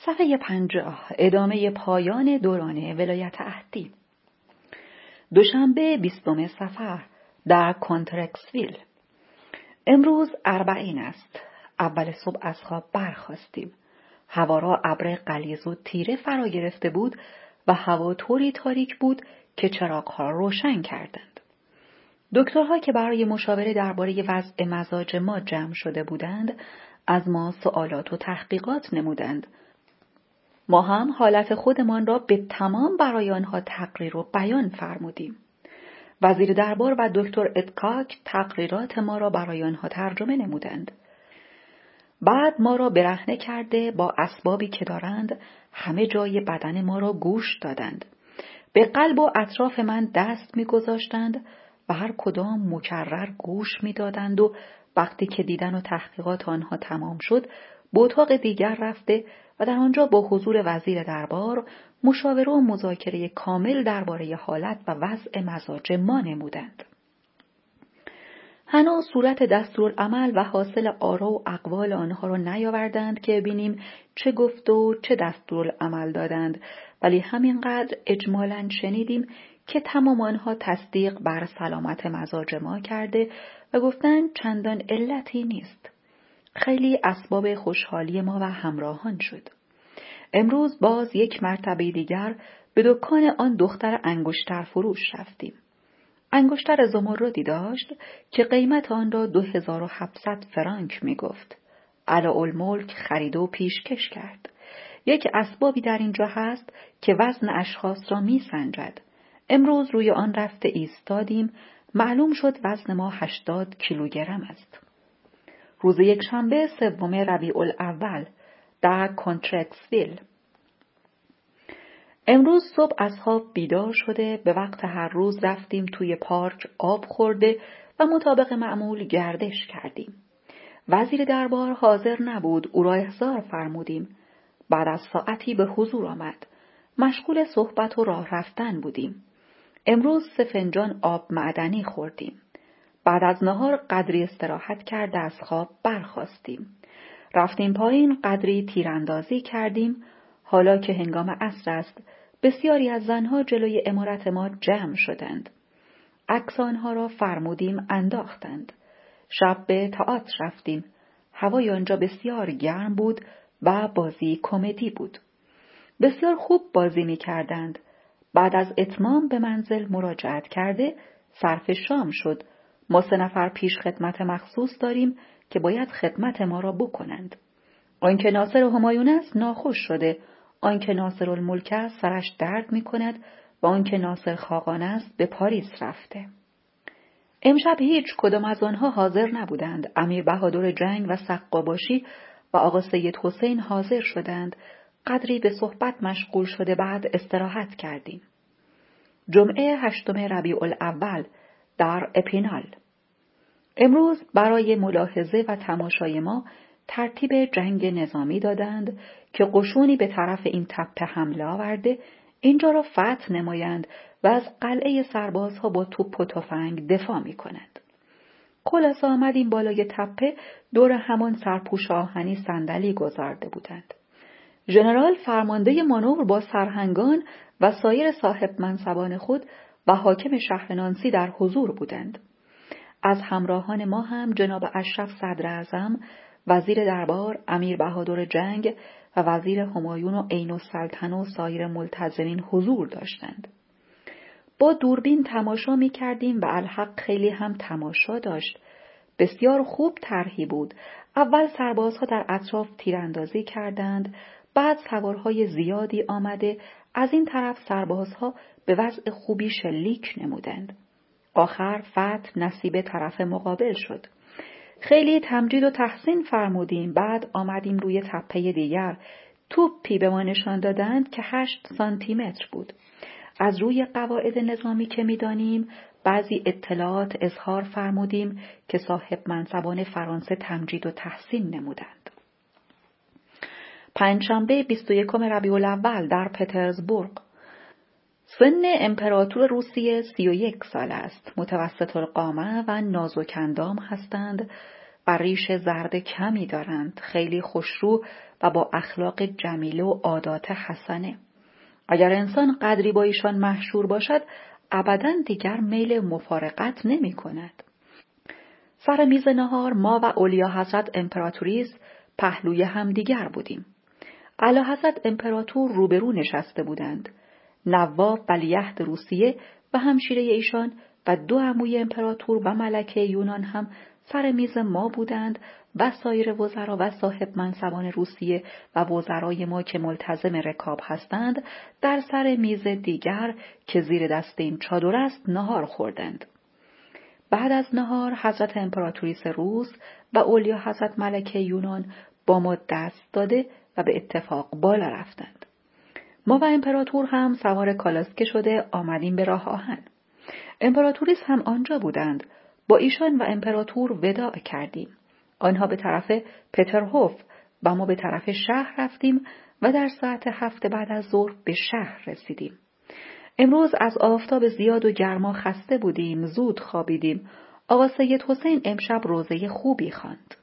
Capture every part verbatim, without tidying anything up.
صفحه پنجاه، ادامه پایان دوران ولایت عهدی. دوشنبه بیستم صفر در کانترکسویل. امروز اربعین است. اول صبح از خواب برخاستیم. هوا را ابر غلیظ و تیره فرا گرفته بود و هوا طوری تاریک بود که چراغ‌ها روشن کردند. دکترها که برای مشاوره درباره وضع مزاج ما جمع شده بودند، از ما سوالات و تحقیقات نمودند. ما هم حالت خودمان را به تمام برای آنها تقریر و بیان فرمودیم. وزیر دربار و دکتر ادکاک تقریرات ما را برای آنها ترجمه نمودند. بعد ما را برهنه کرده با اسبابی که دارند همه جای بدن ما را گوش دادند. به قلب و اطراف من دست می گذاشتند و هر کدام مکرر گوش می دادند و وقتی که دیدن و تحقیقات آنها تمام شد به اتاق دیگر رفته و در آنجا با حضور وزیر دربار مشاوره و مذاکره کامل درباره حالت و وضع مزاج ما نمودند. هنوز صورت دستورالعمل و حاصل آرا و اقوال آنها را نیاوردند که ببینیم چه گفت و چه دستورالعمل دادند، ولی همینقدر اجمالاً شنیدیم که تمام آنها تصدیق بر سلامت مزاج ما کرده و گفتند چندان علتی نیست. خیلی اسباب خوشحالی ما و همراهان شد. امروز باز یک مرتبه دیگر به دکان آن دختر انگشتر فروش رفتیم. انگشتر زمردی داشت که قیمت آن را دو هزار و هفتصد فرانک می گفت. علاءالملک خرید و پیشکش کرد. یک اسبابی در اینجا هست که وزن اشخاص را می سنجد. امروز روی آن رفته ایستادیم. معلوم شد وزن ما هشتاد کیلوگرم است. روز یک شنبه سوم ربیع الاول در کانترکسویل. امروز صبح از خواب بیدار شده به وقت هر روز رفتیم توی پارک آب خورده و مطابق معمول گردش کردیم. وزیر دربار حاضر نبود، او را احضار فرمودیم. بعد از ساعتی به حضور آمد. مشغول صحبت و راه رفتن بودیم. امروز سه فنجان آب معدنی خوردیم. بعد از نهار قدری استراحت کرده از خواب برخاستیم. رفتیم پایین قدری تیراندازی کردیم. حالا که هنگام عصر است، بسیاری از زنها جلوی عمارت ما جمع شدند. عکس آنها را فرمودیم انداختند. شب به تئاتر رفتیم. هوای آنجا بسیار گرم بود و بازی کمدی بود. بسیار خوب بازی می کردند. بعد از اتمام به منزل مراجعت کرده صرف شام شد. ما سه نفر پیش خدمت مخصوص داریم که باید خدمت ما را بکنند. آنکه ناصر همایون است ناخوش شده، آنکه ناصر الملک است سرش درد می کند و آنکه ناصر خاقان است به پاریس رفته. امشب هیچ کدام از آنها حاضر نبودند. امیر بهادر جنگ و سقاباشی و آقا سید حسین حاضر شدند. قدری به صحبت مشغول شده بعد استراحت کردیم. جمعه هشتم ربیع الاول در اپینال. امروز برای ملاحظه و تماشای ما ترتیب جنگ نظامی دادند که قشونی به طرف این تپه حمله آورده اینجا را فتح نمایند و از قلعه سربازها با توپ و تفنگ دفاع می کنند. خلاصه آمدیم بالای تپه دور همان سرپوش آهنی صندلی گذارده بودند. ژنرال فرمانده مانور با سرهنگان و سایر صاحب منصبان خود و حاکم شهر نانسی در حضور بودند. از همراهان ما هم جناب اشرف صدر اعظم، وزیر دربار، امیر بهادر جنگ و وزیر همایون و عین السلطنه و سایر ملتزمین حضور داشتند. با دوربین تماشا می کردیم و الحق خیلی هم تماشا داشت. بسیار خوب طرحی بود. اول سربازها در اطراف تیراندازی کردند، بعد سوارهای زیادی آمده از این طرف سربازها به وضع خوبی شلیک نمودند. آخر فتح نصیب طرف مقابل شد. خیلی تمجید و تحسین فرمودیم. بعد آمدیم روی تپه دیگر. توپی به ما نشان دادند که هشت سانتی متر بود. از روی قواعد نظامی که می‌دانیم بعضی اطلاعات اظهار فرمودیم که صاحب منصبان فرانسه تمجید و تحسین نمودند. پنجشنبه بیست و یکم ربیع الاول در پترزبورگ. سن امپراتور روسیه سی و یک سال است. متوسط القامه و نازک اندام هستند و ریش زرد کمی دارند. خیلی خوشرو و با اخلاق جمیله و عادات حسنه. اگر انسان قدری با ایشان محشور باشد، ابداً دیگر میل مفارقت نمی کند. سر میز نهار ما و اولیا حضرت امپراتوریس پهلوی همدیگر بودیم. اعلی حضرت امپراتور روبرو نشسته بودند. نواب ولیعهد روسیه و همشیره ایشان و دو عموی امپراتور و ملکه یونان هم سر میز ما بودند و سایر وزرا و صاحب منصبان روسیه و وزرای ما که ملتزم رکاب هستند در سر میز دیگر که زیر دست این چادر است نهار خوردند. بعد از نهار حضرت امپراتوریس روس و اولیا حضرت ملکه یونان با ما دست داده و به اتفاق بالا رفتند. ما و امپراتور هم سوار کالاسکه شده آمدیم به راه آهن. امپراتوریس هم آنجا بودند. با ایشان و امپراتور وداع کردیم. آنها به طرف پترهوف و ما به طرف شهر رفتیم و در ساعت هفت بعد از ظهر به شهر رسیدیم. امروز از آفتاب زیاد و گرما خسته بودیم، زود خوابیدیم. آقا سید حسین امشب روزه خوبی خواند.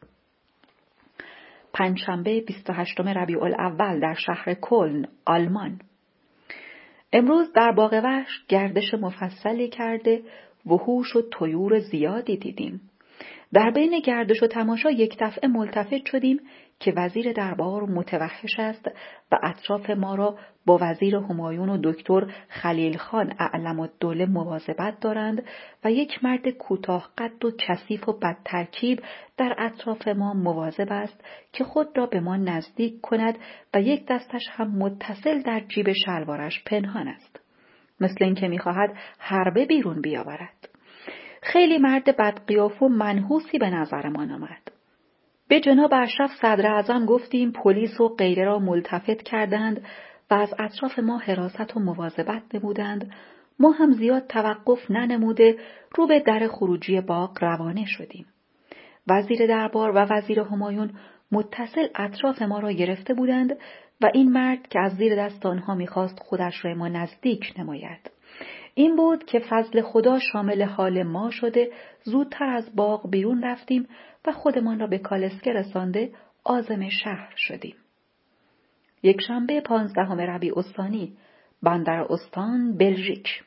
پنجشنبه بیست و هشتم ربیع الاول در شهر کلن، آلمان. امروز در باغ وحش گردش مفصلی کرده وحوش و طیور زیادی دیدیم. در بین گردش و تماشا یک دفعه ملتفت شدیم که وزیر دربار متوحش است و اطراف ما را با وزیر همایون و دکتر خلیل خان اعلم الدوله مواظبت دارند و یک مرد کوتاه قد و کثیف و بد ترکیب در اطراف ما مواظب است که خود را به ما نزدیک کند و یک دستش هم متصل در جیب شلوارش پنهان است، مثل اینکه می‌خواهد حربه بیرون بیاورد. خیلی مرد بدقیافه و منحوسی به نظرمان آمد. به جناب اشرف صدر اعظم گفتیم پلیس و غیره را ملتفت کردند و از اطراف ما حراست و مواظبت نمودند. ما هم زیاد توقف ننموده رو به در خروجی باغ روانه شدیم. وزیر دربار و وزیر همایون متصل اطراف ما را گرفته بودند و این مرد که از زیر دست آنها می‌خواست خودش را ما نزدیک نماید. این بود که فضل خدا شامل حال ما شده زودتر از باغ بیرون رفتیم و خودمان را به کالسکه رسانده عازم شهر شدیم. یک شنبه پانزدهم ربیع الثانی، بندر استان، بلژیک.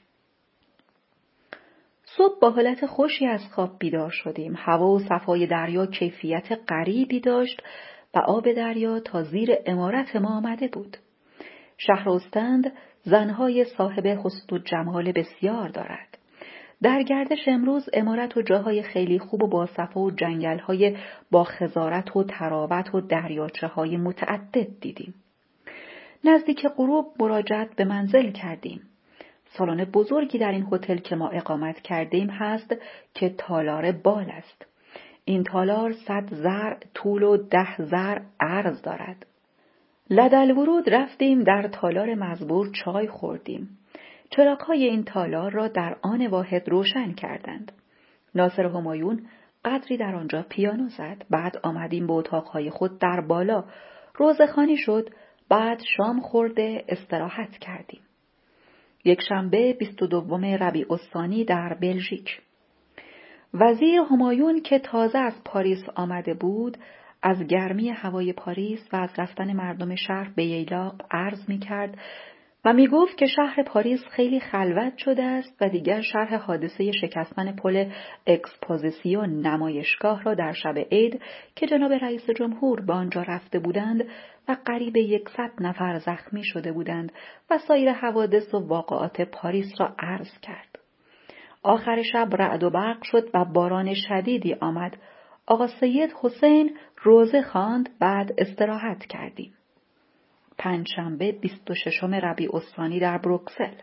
صبح با حالت خوشی از خواب بیدار شدیم. هوا و صفای دریا کیفیت غریبی داشت و آب دریا تا زیر عمارت ما آمده بود. شهر استند زنهای صاحب حسن و جمال بسیار دارد. در گردش امروز عمارت و جاهای خیلی خوب و با صفا و جنگل‌های با خضارت و تراوت و دریاچه‌های متعدد دیدیم. نزدیک غروب مراجعت به منزل کردیم. سالن بزرگی در این هتل که ما اقامت کردیم هست که تالار بال است. این تالار صد ذرع طول و ده ذرع عرض دارد. لدالورود رفتیم در تالار مزبور چای خوردیم. چراغ‌های این تالار را در آن واحد روشن کردند. ناصر همایون قدری در آنجا پیانو زد. بعد آمدیم به اتاقهای خود در بالا. روزخوانی شد. بعد شام خورده استراحت کردیم. یک شنبه بیست و دوم ربیع الثانی در بلژیک. وزیر همایون که تازه از پاریس آمده بود از گرمی هوای پاریس و از رفتن مردم شهر به ییلاق عرض می کرد و می گفت که شهر پاریس خیلی خلوت شده است و دیگر شرح حادثه شکستن پل اکسپوزیسیون نمایشگاه را در شب عید که جناب رئیس جمهور به آنجا رفته بودند و قریب یکصد نفر زخمی شده بودند و سایر حوادث و واقعات پاریس را عرض کرد. آخر شب رعد و برق شد و باران شدیدی آمد. آقا سید حسین روزه خواند. بعد استراحت کردیم. پنجشنبه بیست و ششم ربیع الثانی در بروکسل.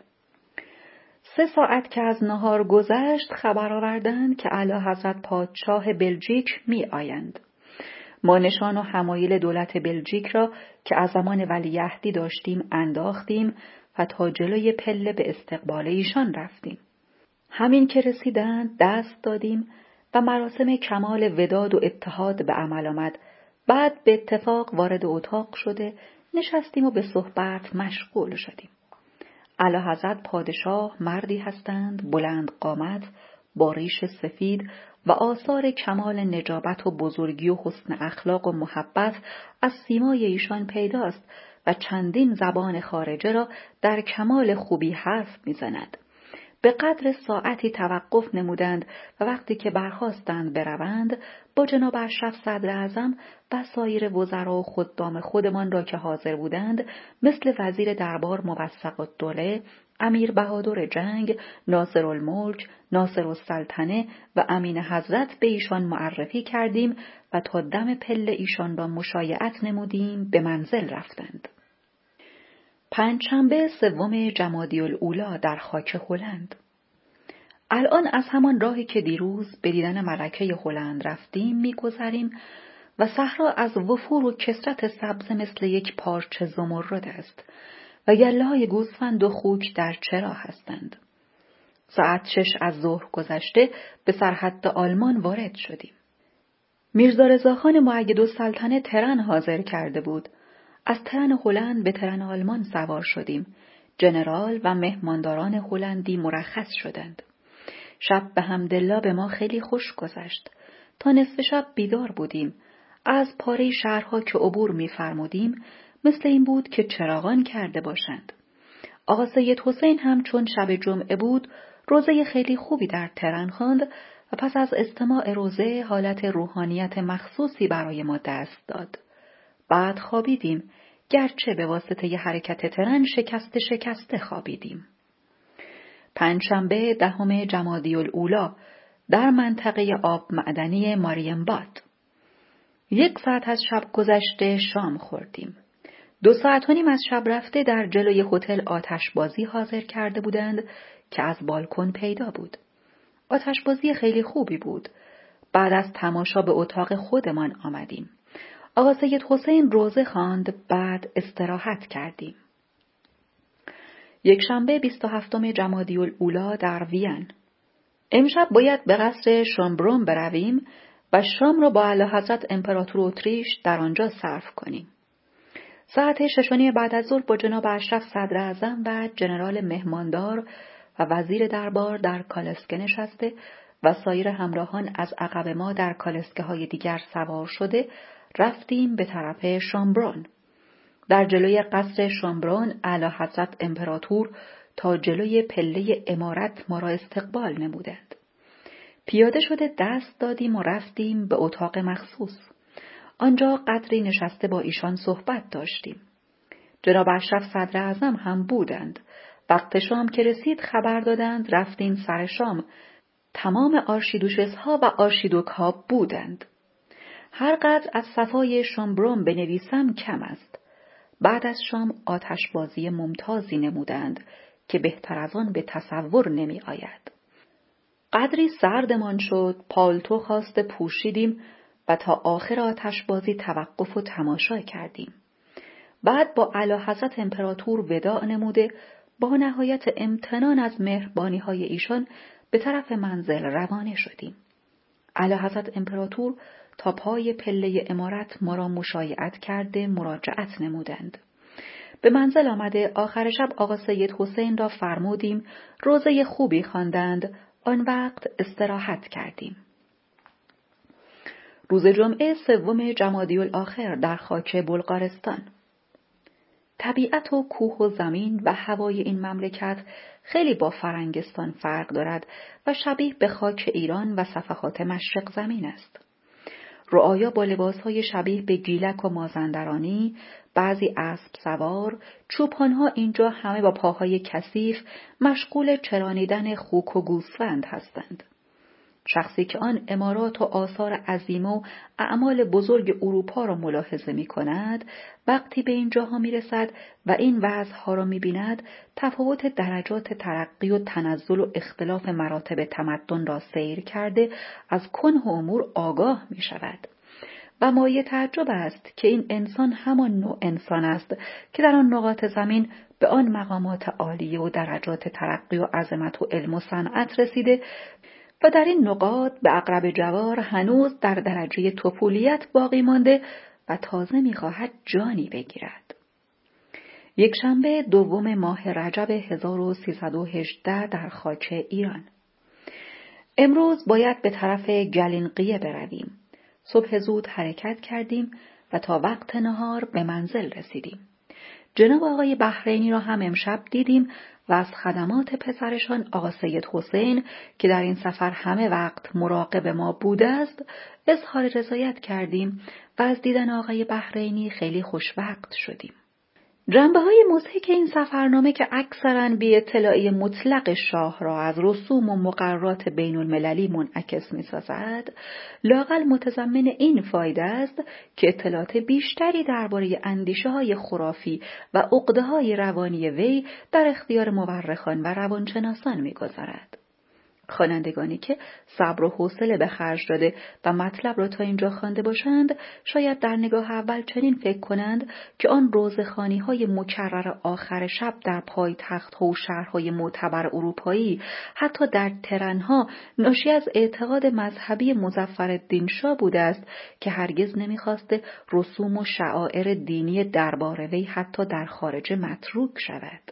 سه ساعت که از نهار گذشت خبر آوردند که اعلی حضرت پادشاه بلژیک می آیند. ما نشان و حمایل دولت بلژیک را که از زمان ولیعهدی داشتیم انداختیم و تا جلوی پله به استقبال ایشان رفتیم. همین که رسیدند دست دادیم و مراسم کمال وداد و اتحاد به عمل آمد. بعد به اتفاق وارد اتاق شده نشستیم و به صحبت مشغول شدیم. اعلی حضرت پادشاه مردی هستند بلند قامت با ریش سفید و آثار کمال نجابت و بزرگی و حسن اخلاق و محبت از سیمای ایشان پیداست و چندین زبان خارجه را در کمال خوبی حرف می‌زند. به قدر ساعتی توقف نمودند و وقتی که برخاستند بروند با جناب اشرف صدراعظم و سایر وزرا و خدام خودمان را که حاضر بودند مثل وزیر دربار موثق الدوله، امیر بهادر جنگ، ناصر الملک، ناصر السلطنه و امین حضرت به ایشان معرفی کردیم و تا دم پله ایشان را مشایعت نمودیم به منزل رفتند. پنجشنبه سوم جمادی الاولی در خاک هلند. الان از همان راهی که دیروز به دیدن ملکه هلند رفتیم می‌گذریم و صحرا از وفور و کثرت سبز مثل یک پارچه زمرد است و گله‌های گوسفند و خوک در چرا هستند. ساعت شش از ظهر گذشته به سرحد آلمان وارد شدیم. میرزا رضاخان مؤیدالسلطنه ترن حاضر کرده بود. از ترن هلند به ترن آلمان سوار شدیم. جنرال و مهمانداران هلندی مرخص شدند. شب به حمدالله به ما خیلی خوش گذشت. تا نصف شب بیدار بودیم. از پاره شهرها که عبور می‌فرمودیم مثل این بود که چراغان کرده باشند. آقا سید حسین هم چون شب جمعه بود روزه خیلی خوبی در ترن خواند و پس از استماع روزه حالت روحانیت مخصوصی برای ما دست داد. بعد خوابیدیم، گرچه به واسطه ی حرکت ترن شکسته شکسته خوابیدیم. پنجشنبه دهم جمادی الاولی در منطقه آب معدنی ماریانباد. یک ساعت از شب گذشته شام خوردیم. دو ساعت و نیم از شب رفته در جلوی هتل آتشبازی حاضر کرده بودند که از بالکن پیدا بود. آتشبازی خیلی خوبی بود. بعد از تماشا به اتاق خودمان آمدیم. آقا سید حسین روزه خواند، بعد استراحت کردیم. یک شنبه بیست و هفتم جمادی الاولی در وین. امشب باید به قصر شامبرون برویم و شام را با اعلیحضرت امپراتور اتریش در آنجا صرف کنیم. ساعت شش و نیم بعد از ظهر با جناب اشرف صدراعظم و جنرال مهماندار و وزیر دربار در کالسکه نشسته و سایر همراهان از عقب ما در کالسکه های دیگر سوار شده رفتیم به طرف شامبرون. در جلوی قصر شامبرون اعلیحضرت امپراتور تا جلوی پله امارت ما را استقبال نمودند. پیاده شده دست دادیم و رفتیم به اتاق مخصوص. آنجا قدری نشسته با ایشان صحبت داشتیم. جناب اشرف صدراعظم هم بودند. وقت شام که رسید خبر دادند رفتیم سر شام. تمام آرشیدوشس ها و آرشیدوک ها بودند. هر قدر از صفای شامبرون بنویسم کم است. بعد از شام آتشبازی ممتازی نمودند که بهتر از آن به تصور نمی آید. قدری سردمان شد، پالتو خواسته پوشیدیم و تا آخر آتشبازی توقف و تماشا کردیم. بعد با اعلیحضرت امپراتور وداع نموده با نهایت امتنان از مهربانی های ایشان به طرف منزل روانه شدیم. اعلیحضرت امپراتور تا پای پله امارت ما را مشایعت کرده مراجعت نمودند. به منزل آمده آخر شب آقا سید حسین را فرمودیم روزه خوبی خواندند، آن وقت استراحت کردیم. روز جمعه سوم جمادی الاخر در خاک بلغارستان. طبیعت و کوه و زمین و هوای این مملکت خیلی با فرنگستان فرق دارد و شبیه به خاک ایران و صفحات مشرق زمین است. رعایا با لباسهای شبیه به گیلک و مازندرانی، بعضی اسب سوار، چوپانها اینجا همه با پاهای کثیف مشغول چرانیدن خوک و گوسفند هستند. شخصی که آن امارات و آثار عظیم و اعمال بزرگ اروپا را ملاحظه می کند، وقتی به اینجاها می رسد و این وضعها را می بیند، تفاوت درجات ترقی و تنزل و اختلاف مراتب تمدن را سیر کرده از کنه امور آگاه می شود. و مایه تعجب است که این انسان همان نوع انسان است که در آن نقاط زمین به آن مقامات عالیه و درجات ترقی و عظمت و علم و صنعت رسیده و در این نقاط به اقرب جوار هنوز در درجه طفولیت باقی مانده و تازه می‌خواهد جانی بگیرد. یک شنبه دوم ماه رجب هزار و سیصد و هجده در خاک ایران. امروز باید به طرف گلینقیه برویم. صبح زود حرکت کردیم و تا وقت نهار به منزل رسیدیم. جناب آقای بحرینی را هم امشب دیدیم و از خدمات پسرشان آقا سید حسین که در این سفر همه وقت مراقب ما بوده است اظهار رضایت کردیم و از دیدن آقای بحرینی خیلی خوشوقت شدیم. جنبه های مضحک این سفرنامه که اکثراً بی اطلاعی مطلق شاه را از رسوم و مقررات بین المللی منعکس می سازد، لااقل متضمن این فایده است که اطلاعات بیشتری درباره اندیشه های خرافی و عقده های روانی وی در اختیار مورخان و روانشناسان می گذارد. خوانندگانی که صبر و حوصله به خرج داده و مطلب را تا اینجا خوانده باشند شاید در نگاه اول چنین فکر کنند که آن روزخوانی‌های مکرر آخر شب در پایتخت‌ها و شهرهای معتبر اروپایی حتی در ترنها ناشی از اعتقاد مذهبی مظفرالدین شاه بوده است که هرگز نمی‌خواسته رسوم و شعائر دینی دربار وی حتی در خارج متروک شود.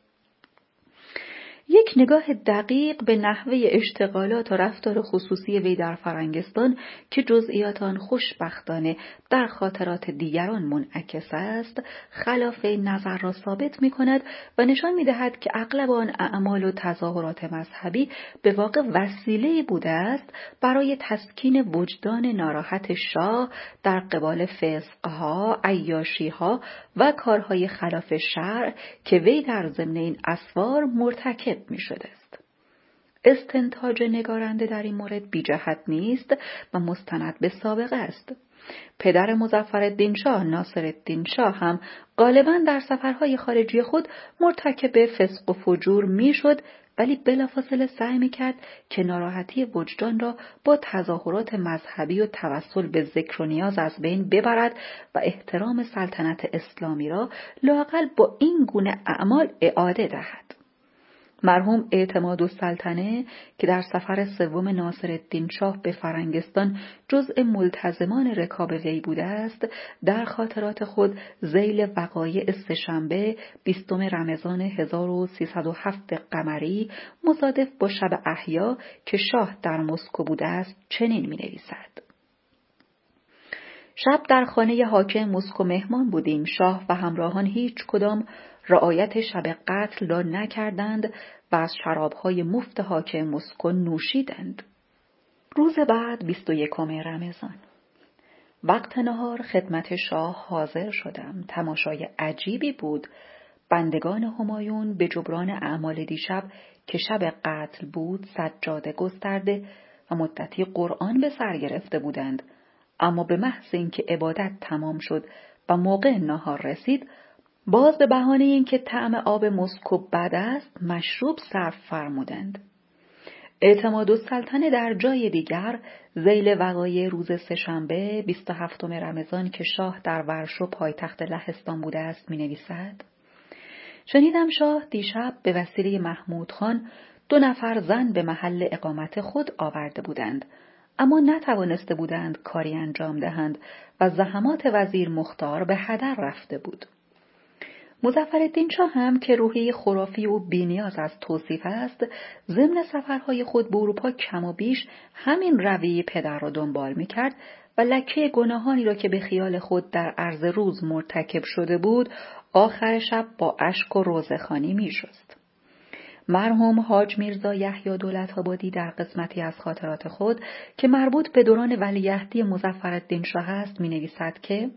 یک نگاه دقیق به نحوه اشتغالات و رفتار خصوصی وی در فرنگستان که جزئیات آن خوشبختانه در خاطرات دیگران منعکس است، خلاف این نظر را ثابت می کند و نشان می دهد که اغلب آن اعمال و تظاهرات مذهبی به واقع وسیله‌ای بوده است برای تسکین وجدان ناراحت شاه در قبال فسقها، عیاشیها و کارهای خلاف شرع که وی در ضمن این اسوار مرتکب می شده است. استنتاج نگارنده در این مورد بی جهت نیست و مستند به سابقه است. پدر مظفرالدین شاه ناصرالدین شاه هم غالباً در سفرهای خارجی خود مرتکب فسق و فجور می شد، ولی بلافاصله سعی می کرد که ناراحتی وجدان را با تظاهرات مذهبی و توسل به ذکر و نیاز از بین ببرد و احترام سلطنت اسلامی را لااقل با این گونه اعمال اعاده دهد. مرحوم اعتمادالسلطنه که در سفر سوم ناصرالدین شاه به فرنگستان جزء ملتزمان رکاب وی بوده است، در خاطرات خود ذیل وقایع سه‌شنبه بیستم رمضان هزار و سیصد و هفت قمری مصادف با شب احیا که شاه در مسکو بوده است چنین می نویسد: شب در خانه حاکم مسکو مهمان بودیم. شاه و همراهان هیچ کدام رعایت شب قتل را نکردند و از شرابهای مفت حاکم مسکو نوشیدند. روز بعد بیست و یکم رمضان وقت نهار خدمت شاه حاضر شدم. تماشای عجیبی بود. بندگان همایون به جبران اعمال دیشب که شب قتل بود سجاده گسترده و مدتی قرآن به سر گرفته بودند، اما به محض اینکه عبادت تمام شد و موقع نهار رسید، باز به بهانه اینکه طعم آب مسکو بد است مشروب صرف فرمودند. اعتمادالسلطنه در جای دیگر ذیل وقایع روز سه‌شنبه بیست و هفتم رمضان که شاه در ورشو پایتخت لهستان بوده است می نویسد: شنیدم شاه دیشب به وسیله محمود خان دو نفر زن به محل اقامت خود آورده بودند، اما نتوانسته بودند کاری انجام دهند و زحمات وزیر مختار به هدر رفته بود. مظفرالدین شاه هم که روحیه خرافی و بی‌نیاز از توصیف است، ضمن سفرهای خود به اروپا کم و بیش همین رویه پدر را دنبال می‌کرد و لکه گناهانی را که به خیال خود در عرض روز مرتکب شده بود آخر شب با اشک و روزخوانی می‌شست. مرحوم حاج میرزا یحیی دولت‌آبادی در قسمتی از خاطرات خود که مربوط به دوران ولیعهدی مظفرالدین شاه است می‌نویسد که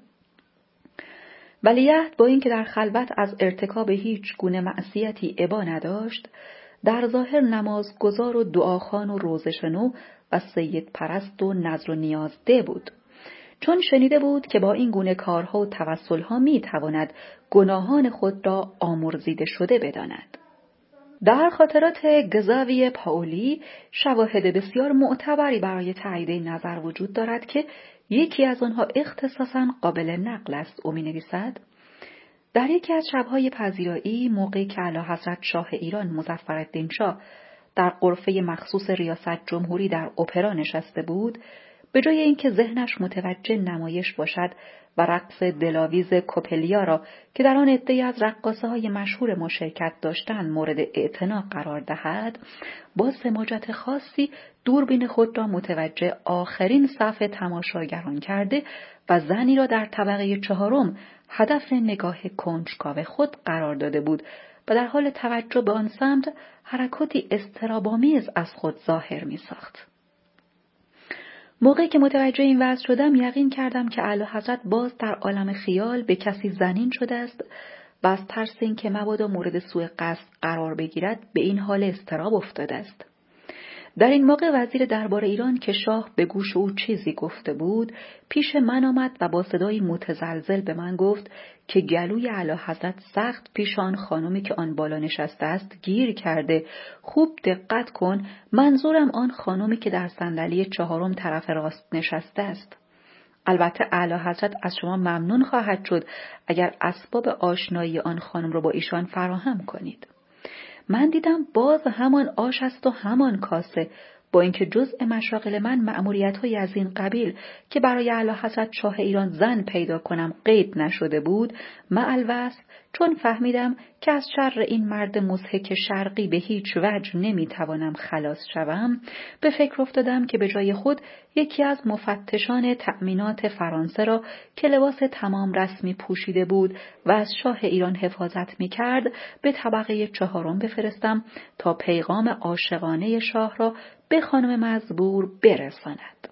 ولیعهد با اینکه در خلوت از ارتکاب هیچ گونه معصیتی ابا نداشت، در ظاهر نمازگزار و دعاخوان و روزه‌شنو و سید پرست و نذر و نیازده بود، چون شنیده بود که با این گونه کارها و توسلها می تواند گناهان خود را آمرزیده شده بداند. در خاطرات گزاوی پاولی شواهد بسیار معتبری برای تایید این نظر وجود دارد که یکی از آنها اختصاصاً قابل نقل است. او می نویسد: در یکی از شب‌های پذیرایی موقعی که اعلیحضرت شاه ایران مظفرالدین شاه در غرفه مخصوص ریاست جمهوری در اپرا نشسته بود، به جای اینکه ذهنش متوجه نمایش باشد و رقص دلاویز کوپلیا را که در آن عده‌ای از رقاصه‌های مشهور ما شرکت داشتند مورد اعتنا قرار دهد، با سماجت خاصی دوربین خود را متوجه آخرین صف تماشاگران کرده و زنی را در طبقه چهارم هدف نگاه کنجکاو خود قرار داده بود و در حال توجه به آن سمت حرکاتی اضطراب‌آمیز از خود ظاهر می‌ساخت. موقعی که متوجه این وضع شدم یقین کردم که اعلیحضرت باز در عالم خیال به کسی زنین شده است و از ترس اینکه مبادا مورد سوء قصد قرار بگیرد به این حال اضطراب افتاده است. در این موقع وزیر دربار ایران که شاه به گوش او چیزی گفته بود پیش من آمد و با صدایی متزلزل به من گفت که گلوی اعلیحضرت سخت پیش آن خانمی که آن بالا نشسته است گیر کرده. خوب دقت کن، منظورم آن خانمی که در صندلی چهارم طرف راست نشسته است. البته اعلیحضرت از شما ممنون خواهد شد اگر اسباب آشنایی آن خانم را با ایشان فراهم کنید. من دیدم باز همان آش است و همان کاسه، با اینکه جزء مشاغل من مأموریت‌های از این قبیل که برای اعلیحضرت شاه ایران زن پیدا کنم قید نشده بود، مع الوصف چون فهمیدم که از شر این مرد مضحک شرقی به هیچ وجه نمیتوانم خلاص شوم، به فکر افتادم که به جای خود یکی از مفتشان تأمینات فرانسه را که لباس تمام رسمی پوشیده بود و از شاه ایران حفاظت می‌کرد به طبقه چهارم بفرستم تا پیغام عاشقانه شاه را به خانم مزبور برساند.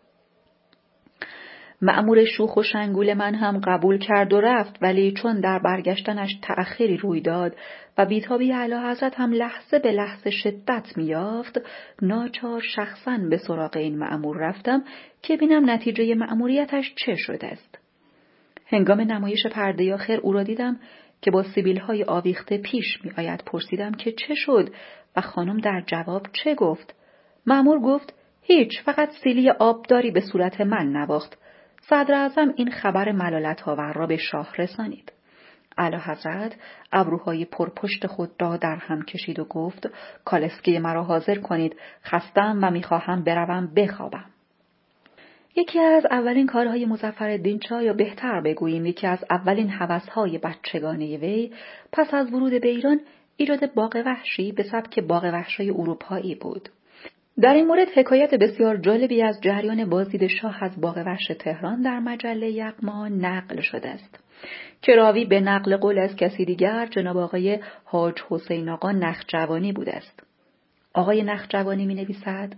مأمور شوخ و شنگول من هم قبول کرد و رفت، ولی چون در برگشتنش تأخیری روی داد و بیتابی اعلیحضرت هم لحظه به لحظه شدت می‌یافت، ناچار شخصاً به سراغ این مأمور رفتم که بینم نتیجه مأموریتش چه شده است. هنگام نمایش پرده آخر او را دیدم که با سیبیل‌های آویخته پیش می‌آید. پرسیدم که چه شد و خانم در جواب چه گفت؟ مأمور گفت هیچ، فقط سیلی آبداری به صورت من نواخت. صدر اعظم این خبر ملالت آور را به شاه رسانید. اعلیحضرت ابروهای پرپشت خود را در هم کشید و گفت کالسکه مرا حاضر کنید، خستم و میخواهم بروم بخوابم. یکی از اولین کارهای مظفرالدین شاه، یا بهتر بگوییم یکی از اولین هوسهای بچگانه وی پس از ورود به ایران ایجاد باغ وحشی به سبک باغ وحشی اروپایی بود. در این مورد حکایت بسیار جالبی از جریان بازدید شاه از باغ وحش تهران در مجله یغما نقل شده است که راوی به نقل قول از کسی دیگر جناب آقای حاج حسین آقا نخجوانی بوده است. آقای نخجوانی می نویسد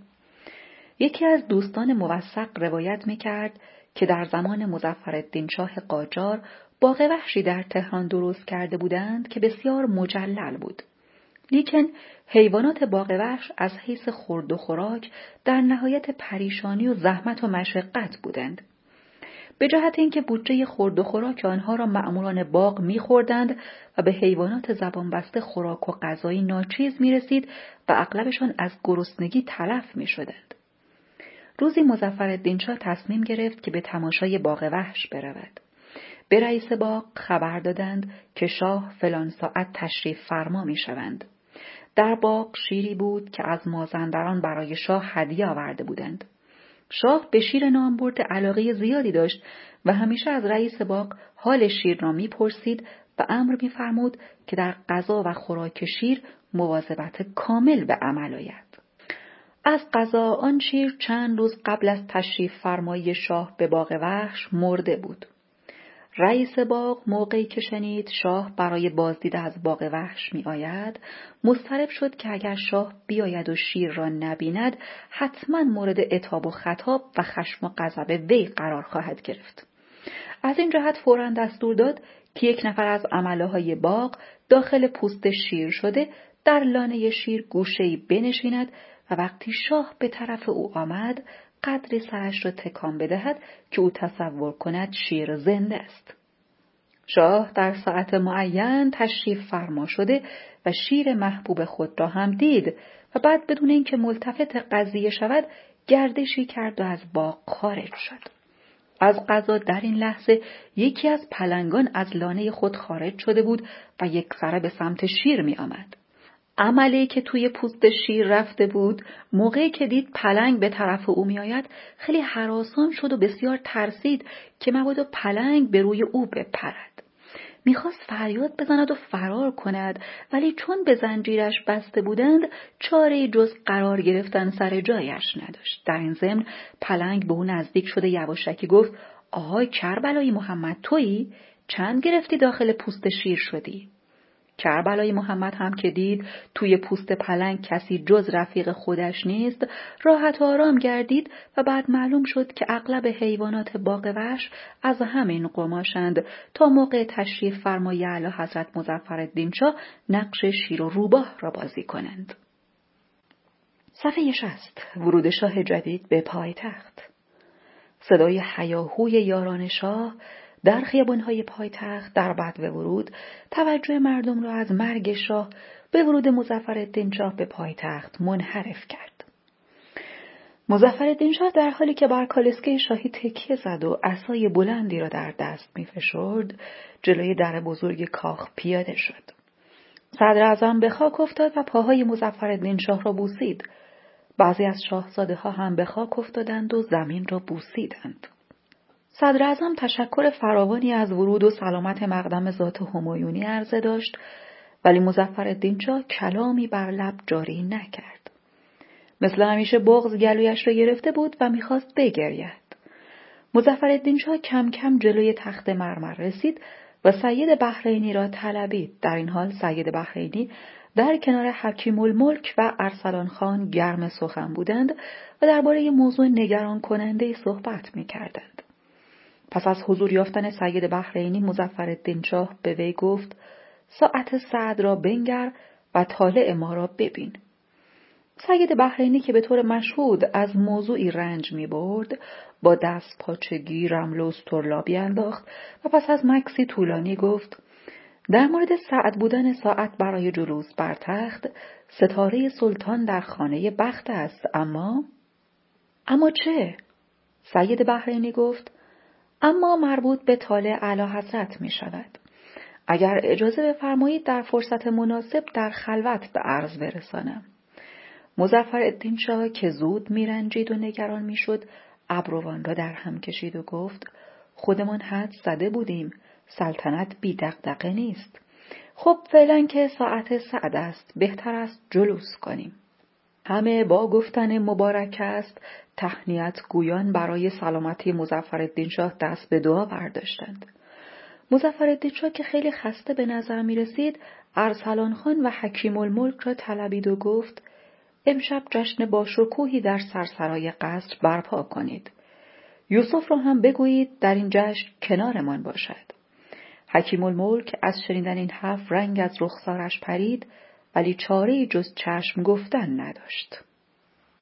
یکی از دوستان موثق روایت می کرد که در زمان مظفرالدین شاه قاجار باغ وحشی در تهران درست کرده بودند که بسیار مجلل بود. لیکن حیوانات باغ وحش از حیث خورد و خوراک در نهایت پریشانی و زحمت و مشقت بودند. به جهت اینکه بودجه خورد و خوراک آنها را مأموران باغ می‌خوردند و به حیوانات زبان بسته خوراک و غذایی ناچیز می‌رسید و اغلبشان از گرسنگی تلف می‌شدند. روزی مظفرالدین شاه تصمیم گرفت که به تماشای باغ وحش برود. به رئیس باغ خبر دادند که شاه فلان ساعت تشریف فرما می‌شوند. در باغ شیری بود که از مازندران برای شاه هدیه آورده بودند. شاه به شیر نامبرده علاقه زیادی داشت و همیشه از رئیس باغ حال شیر را می‌پرسید و امر می‌فرمود که در غذا و خوراک شیر مواظبت کامل به عمل آید. از قضا آن شیر چند روز قبل از تشریف فرمایی شاه به باغ وحش مرده بود. رئیس باغ موقعی که شنید شاه برای بازدید از باغ وحش می آید، مضطرب شد که اگر شاه بیاید و شیر را نبیند، حتما مورد عتاب و خطاب و خشم و غضب وی قرار خواهد گرفت. از این جهت فوراً دستور داد که یک نفر از عمله‌های باغ داخل پوست شیر شده در لانه شیر گوشه‌ای بنشیند و وقتی شاه به طرف او آمد، قدری سرش را تکان بدهد که او تصور کند شیر زنده است. شاه در ساعت معین تشریف فرما شده و شیر محبوب خود را هم دید و بعد بدون اینکه ملتفت قضیه شود گردشی کرد و از باغ خارج شد. از قضا در این لحظه یکی از پلنگان از لانه خود خارج شده بود و یک سره به سمت شیر می آمد. عملی که توی پوست شیر رفته بود، موقعی که دید پلنگ به طرف او می آید خیلی هراسان شد و بسیار ترسید که مبادا پلنگ به روی او بپرد. میخواست فریاد بزند و فرار کند، ولی چون به زنجیرش بسته بودند چاره جز قرار گرفتن سر جایش نداشت. در این ضمن پلنگ به او نزدیک شده یواشکی گفت: آهای کربلایی محمد، تویی؟ چند گرفتی داخل پوست شیر شدی؟ کربلایی محمد هم که دید توی پوست پلنگ کسی جز رفیق خودش نیست، راحت و آرام گردید و بعد معلوم شد که اغلب حیوانات باغ وحش از همین قماشند تا موقع تشریف فرمای اعلی حضرت مظفرالدین شاه نقش شیر و روباه را بازی کنند. صفحه شصت. ورود شاه جدید به پایتخت. صدای هیاهوی یاران شاه در خیابان‌های پایتخت در بعد ورود توجه مردم را از مرگ شاه به ورود مظفرالدین شاه به پایتخت منحرف کرد. مظفرالدین شاه در حالی که بر کالسکه شاهی تکیه زد و عصای بلندی را در دست می‌فشرد، جلوی در بزرگ کاخ پیاده شد. صدر اعظم به خاک افتاد و پاهای مظفرالدین شاه را بوسید. بعضی از شاهزاده‌ها هم به خاک افتادند و زمین را بوسیدند. صدر اعظم تشکر فراوانی از ورود و سلامت مقدم ذات همایونی عرضه داشت، ولی مظفرالدین شاه کلامی بر لب جاری نکرد. مثل همیشه بغض گلویش را گرفته بود و میخواست بگرید. مظفرالدین شاه کم کم جلوی تخت مرمر رسید و سید بحرینی را طلبید. در این حال سید بحرینی در کنار حکیم الملک و ارسلان خان گرم سخن بودند و درباره موضوع نگران کننده صحبت میکردند. پس از حضور یافتن سید بحرینی، مظفرالدین شاه به وی گفت: ساعت سعد را بنگر و طالع ما را ببین. سید بحرینی که به طور مشهود از موضوعی رنج می برد، با دست پاچگی رمل و استرلابی انداخت و پس از مکسی طولانی گفت: در مورد سعد بودن ساعت برای جلوس بر تخت، ستاره سلطان در خانه بخت است، اما اما چه؟ سید بحرینی گفت: اما مربوط به طالع اعلی حضرت می شود. اگر اجازه بفرمایید در فرصت مناسب در خلوت به عرض برسانم. مظفرالدین شاه که زود می رنجید و نگران می شد، ابروان را در هم کشید و گفت: خودمان حد زده بودیم، سلطنت بی دغدغه نیست. خب فعلا که ساعت سعد است، بهتر است جلوس کنیم. همه با گفتن مبارک است تهنیت گویان برای سلامتی مظفرالدین شاه دست به دعا برداشتند. مظفرالدین شاه که خیلی خسته به نظر می رسید، ارسلان خان و حکیم الملک را طلبید و گفت: امشب جشن باشکوهی در سرسرای قصر برپا کنید. یوسف را هم بگویید در این جشن کنارمان باشد. حکیم الملک از شنیدن این حرف رنگ از رخسارش پرید، ولی چاره‌ای جز چشم گفتن نداشت.